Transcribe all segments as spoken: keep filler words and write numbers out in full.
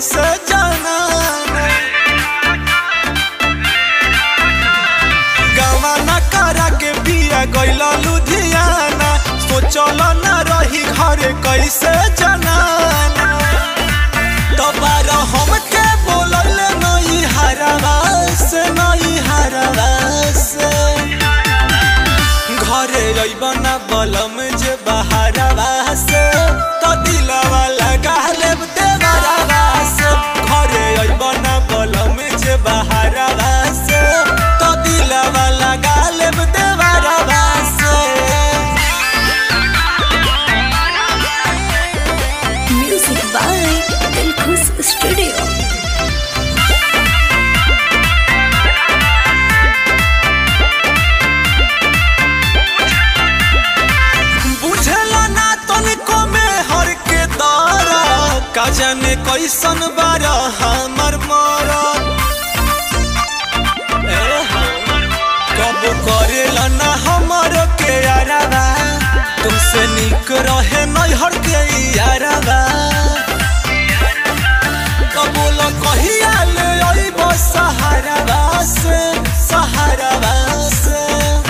कैसे जाना गावा न करा के पिया गइल लुधियाना सोचल न रही घरे कैसे जाना दोबारा हमके बोलल नहीं हरवा से नहीं हरवा से घरे अइब ना बलम जे बहारवा से तो दिलवा लगा लेब देवरवा से घरे अइब ना बलम जे बहारवा से तो दिलवा लगा लेब देवरवा से। Music by Dilkhush studio. का जाने कैसन बारा हमर मरद कब करेला ना हमर के यारवा तुमसे निक रहे नैहर के यारवा कबोल कहिया ले अइब सहारवा से सहारवा से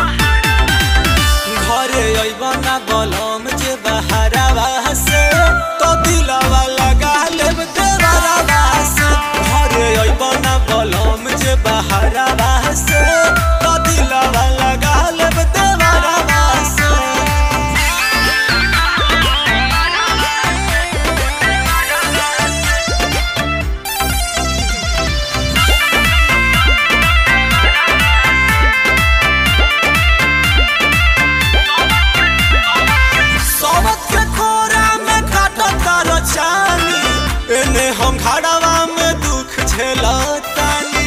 घरे अइब ना बलम जे बहारवा से तो दिलवा लगा लेब देवरवा से घरे अइब ना बलम जे बहारवा से तो दिलवा लगा लेब देवरवा से। एने हम घड़वा में दुख झेलतानी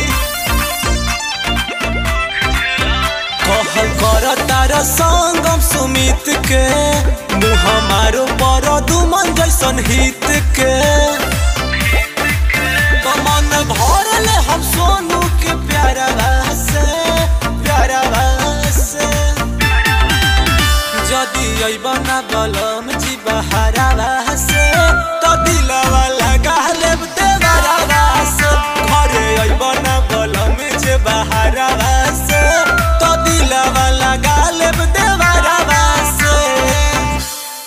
कहल कर तारा संगम सुमित के मुँह मारो पर दुमन जैसन हित के तो मन भरले हम सोनू के प्यारवा से प्यारवा से जदी अइब ना बलम